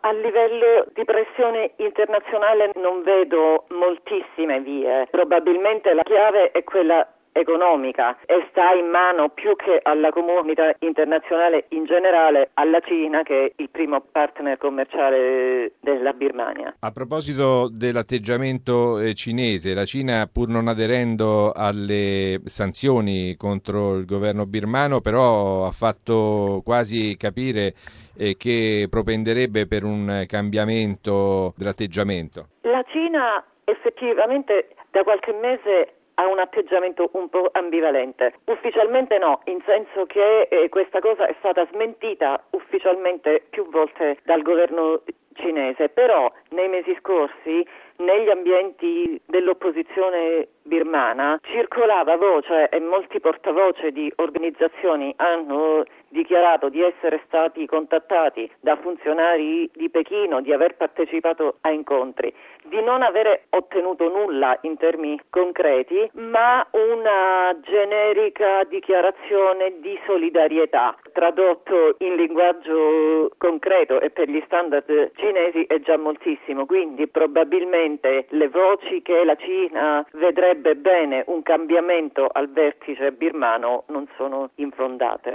A livello di pressione internazionale non vedo moltissime vie. Probabilmente la chiave è quella economica e sta in mano più che alla comunità internazionale in generale alla Cina, che è il primo partner commerciale della Birmania. A proposito dell'atteggiamento cinese, la Cina, pur non aderendo alle sanzioni contro il governo birmano, però ha fatto quasi capire che propenderebbe per un cambiamento dell'atteggiamento. La Cina effettivamente da qualche mese ha un atteggiamento un po' ambivalente. Ufficialmente no, in senso che questa cosa è stata smentita ufficialmente più volte dal governo cinese, però nei mesi scorsi negli ambienti dell'opposizione birmana circolava voce e molti portavoce di organizzazioni hanno dichiarato di essere stati contattati da funzionari di Pechino, di aver partecipato a incontri, di non avere ottenuto nulla in termini concreti, ma una generica dichiarazione di solidarietà. Tradotto in linguaggio concreto e per gli standard cinesi è già moltissimo, quindi probabilmente le voci che la Cina vedrebbe bene un cambiamento al vertice birmano non sono infondate.